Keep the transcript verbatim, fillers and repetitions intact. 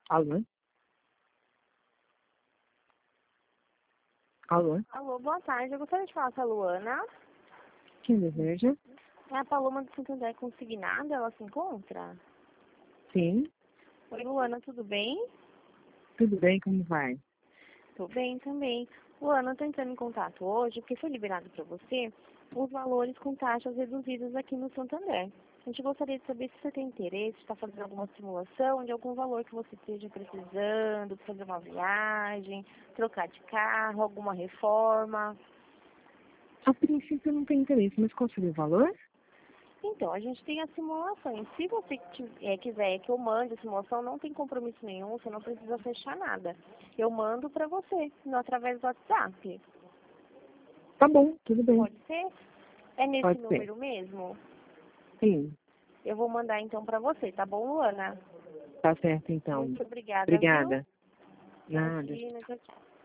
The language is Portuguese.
Alô? Alô? Alô, boa tarde. Eu gostaria de falar com a Luana. Quem deseja? É a Paloma do Santander Consignada, ela se encontra? Sim. Oi, Luana, tudo bem? Tudo bem, como vai? Tô bem também. Luana, eu tô entrando em contato hoje porque foi liberado para você os valores com taxas reduzidas aqui no Santander. A gente gostaria de saber se você tem interesse, está fazendo alguma simulação de algum valor que você esteja precisando, pra fazer uma viagem, trocar de carro, alguma reforma. A princípio não tem interesse, mas qual seria o valor? Então, a gente tem as simulações. Se você ti- eh, quiser que eu mande a simulação, não tem compromisso nenhum, você não precisa fechar nada. Eu mando para você, no, através do WhatsApp. Tá bom, tudo bem. Pode ser? É nesse Pode ser. número mesmo? Sim. Eu vou mandar então para você, tá bom, Luana? Tá certo, então. Muito obrigada, viu? Obrigada. Nada. Imagina, tchau, tchau.